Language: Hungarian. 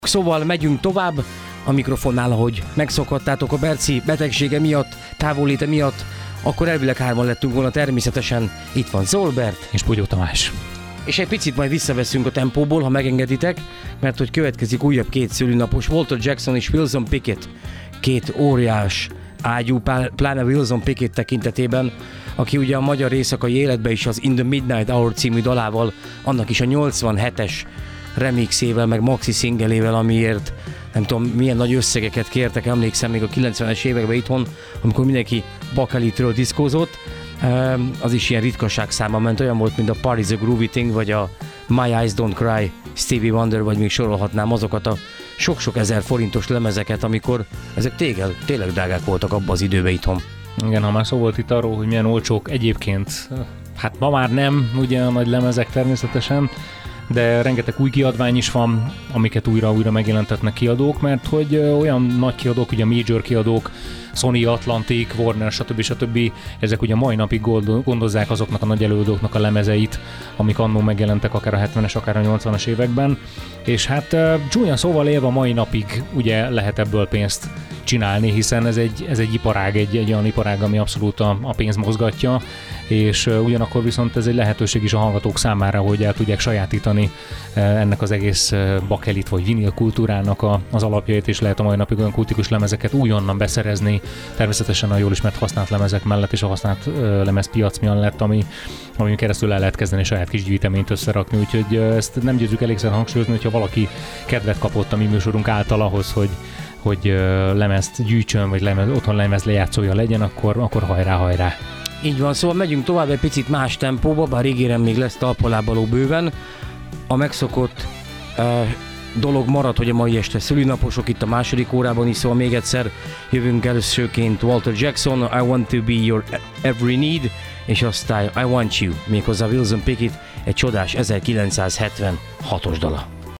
Szóval megyünk tovább, a mikrofonnál, ahogy megszokhattátok a Berci betegsége miatt, távolléte miatt, akkor elvileg hárman lettünk volna természetesen. Itt van Zolbert és Pugyó Tamás. És egy picit majd visszaveszünk a tempóból, ha megengeditek, mert hogy következik újabb két szülinapos, Walter Jackson és Wilson Pickett, két óriás ágyú, pláne Wilson Pickett tekintetében, aki ugye a magyar éjszakai életben is az In the Midnight Hour című dalával, annak is a 87-es remixével, meg maxi singleével, amiért nem tudom milyen nagy összegeket kértek, emlékszem még a 90-es években itthon, amikor mindenki bakelitről diszkózott, az is ilyen ritkaság száma ment, olyan volt, mint a Party's a Groovy Thing, vagy a My Eyes Don't Cry, Stevie Wonder, vagy még sorolhatnám azokat a sok-sok ezer forintos lemezeket, amikor ezek tényleg drágák voltak abban az időben itthon. Igen, ha már szó volt itt arról, hogy milyen olcsók egyébként, hát ma már nem, ugye a nagy lemezek természetesen, de rengeteg új kiadvány is van, amiket újra megjelentetnek kiadók, mert hogy olyan nagy kiadók, ugye major kiadók, Sony, Atlantic, Warner, stb. Ezek ugye mai napig gondozzák azoknak a nagy előadóknak a lemezeit, amik annó megjelentek akár a 70-es, akár a 80-as években, és hát csúnyan szóval élve mai napig ugye lehet ebből pénzt csinálni, hiszen ez egy iparág, egy olyan iparág, ami abszolút a pénz mozgatja, és ugyanakkor viszont ez egy lehetőség is a hallgatók számára, hogy el tudják sajátítani ennek az egész bakelit vagy vinil kultúrának az alapjait, és lehet a mai napig olyan kultikus lemezeket újonnan beszerezni, természetesen a jól ismert használt lemezek mellett és a használt lemezpiac mellett, ami keresztül el lehet kezdeni saját kis gyűjteményt összerakni, úgyhogy ezt nem győzzük elégszer hangsúlyozni, hogyha valaki kedvet kapott a mi műsorunk által ahhoz, hogy lemezt gyűjtsön, vagy otthon lemez lejátszója legyen, akkor hajrá! Így van, szóval megyünk tovább egy picit más tempóba, bár ígérem, még lesz talpalábaló bőven. A megszokott dolog marad, hogy a mai este szülinaposok itt a második órában is, szóval még egyszer jövünk elsőként Walter Jackson, I Want to Be Your Every Need, és aztán I Want You, méghozzá Wilson Pickett, egy csodás 1976-os dala.